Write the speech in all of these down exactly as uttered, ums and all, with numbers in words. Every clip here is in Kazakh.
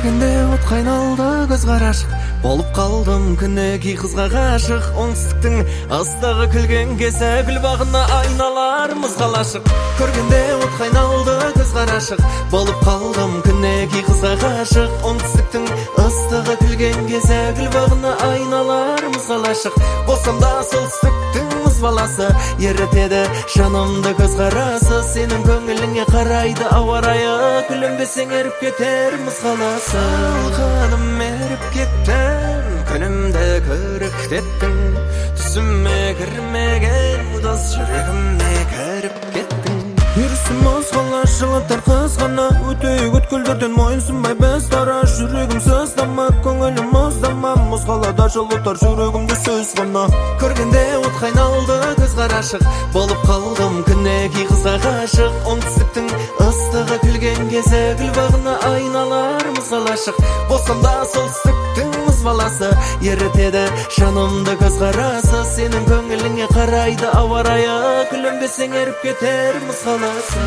Көргенде от қайналды көз қарашық, болып қалдым күнеги қызға ғашық. Оңтүстіктің астағы күлген кезі гүл бағына айналармыз қалашық. Көргенде от қайналды көз қарашық, болып қалдым күнеги қызға ғашық. Оңтүстіктің астағы күлген кезі гүл бағына айналармыз қалашық. Болсам да солтүстіктің мұз баласы, ерітеді жанымды көз қарасы. Сенің көңіліңе қарайды ауа райы, күлінбесең еріп кетерміз қаласы. Алғаным еріп кеттің, күнімді көріктеттің, түсіме кірмеген мұдас жүрегіме кіріп кеттің. Ерсі мұз қалаш жылыптар қызғана, өтейік өткілдерден мойынсынбай біз дара. Жүрегім сыздама, көңілім мұздама, мұз қалада жылыптар жүрегімді сөз ғана. Көргенде от қайналды көз қарашық, болып қалдым күнеги қызға ғашық. Оңтүстіктің ыстығы күлген кезі гүл бағына айналармыз қалашық. Болсам да солтүстіктің мұз баласы, ерітеді жанымды көз қарасы. Сенің көңіліңе қарайды ауа райы, күлінбесең еріп кетерміз қаласы.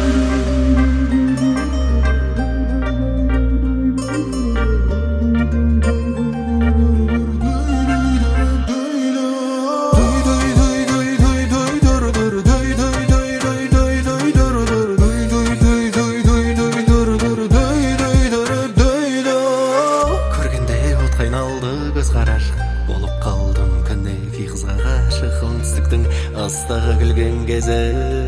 Көз қарашық, болып қалдым күнеги қызға ғашық. Оңтүстіктің астағы күлген кезі,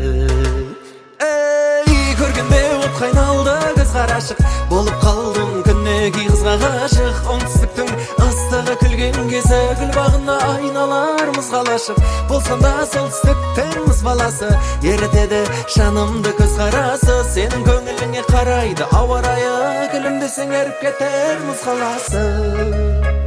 ей, көргенде от қайналды көз қарашық, болып қалдым күнеги қызға ғашық. Оңтүстіктің астағы күлген кезі гүл бағына айналармыз қалашық. Болсам да солтүстіктің мұз баласы, ерітеді жанымды көз қарасы. Сенің көңіліңе қарайды ауа райы, күлімдесең еріп кетерміз қаласы.